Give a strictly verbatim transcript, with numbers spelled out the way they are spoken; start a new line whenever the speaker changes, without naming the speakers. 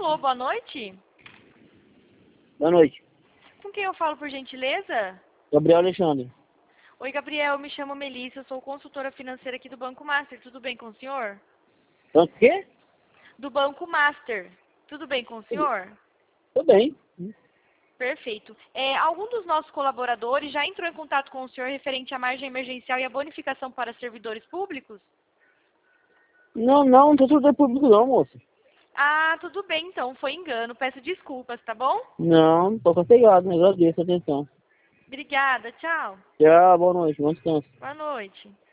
Alô, boa noite.
Boa noite.
Com quem eu falo, por gentileza?
Gabriel Alexandre.
Oi, Gabriel, eu me chamo Melissa, eu sou consultora financeira aqui do Banco Master. Tudo bem com o senhor?
Então, o quê?
Do Banco Master. Tudo bem com o senhor?
Tudo bem.
Perfeito. É, algum dos nossos colaboradores já entrou em contato com o senhor referente à margem emergencial e à bonificação para servidores públicos?
Não, não, não tô tudo público não, moço.
Ah, tudo bem então, foi engano. Peço desculpas, tá bom?
Não, tô cansado, agradeço a atenção.
Obrigada, tchau.
Tchau, boa noite, bom descanso.
Boa noite.